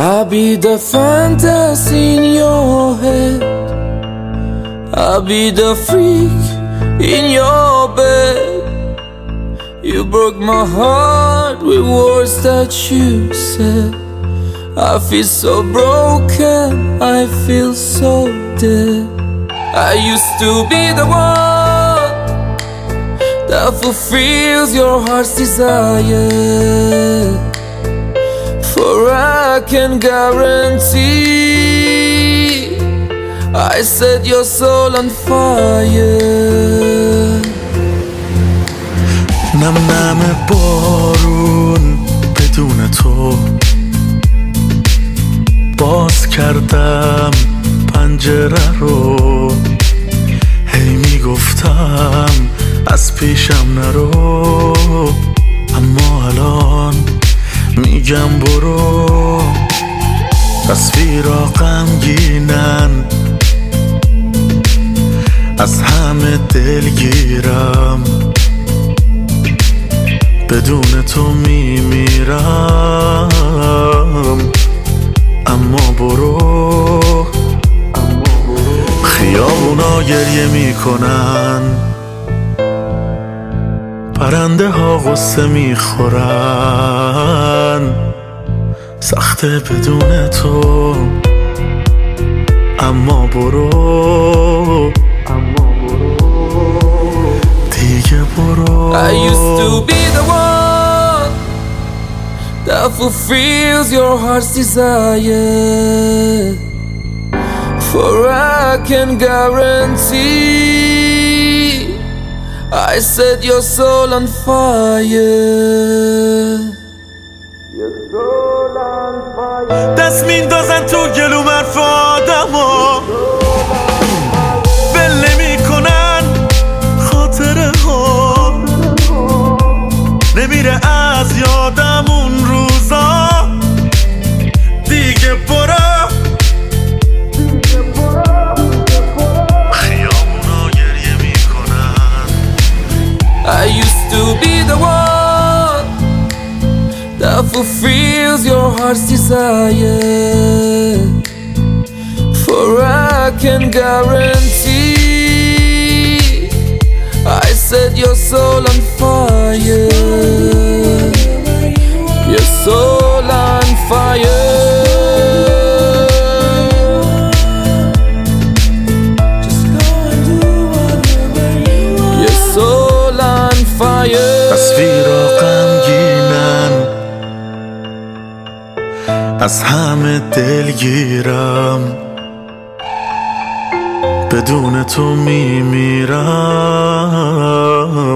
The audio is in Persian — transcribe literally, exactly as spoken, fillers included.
I'll be the fantasy in your head, I'll be the freak in your bed. You broke my heart with words that you said. I feel so broken, I feel so dead. I used to be the one that fulfills your heart's desire, for I can guarantee I set your soul on fire. نم نم بارون بدون تو، باز کردم پنجره رو، هی میگفتم از پیشم نرو، اما الان میگم برو. تصویرا غمگینن، از همه دلگیرم، بدون تو میمیرم، اما برو. خیابونا گریه میکنن، پرنده ها غصه میخورن، سخته بدون تو، اما برو دیگه برو. I used to be the one that fulfills your heart's desire, for I can guarantee I set your soul on fire. Your soul on fire. دست میندازن تو گلوم حرف آدما، ول نمی کنن خاطره ها، نمیره از یادم اون روزا. دیگه برو. خیابونا گریه میکنن. I used to be the one that fulfills your heart's desire, for I can guarantee I set your soul on fire. Your soul on fire. Just go and do whatever you want. Your soul on fire. تصویرا غمگینن، از همه دلگیرم، بدون تو میمیرم.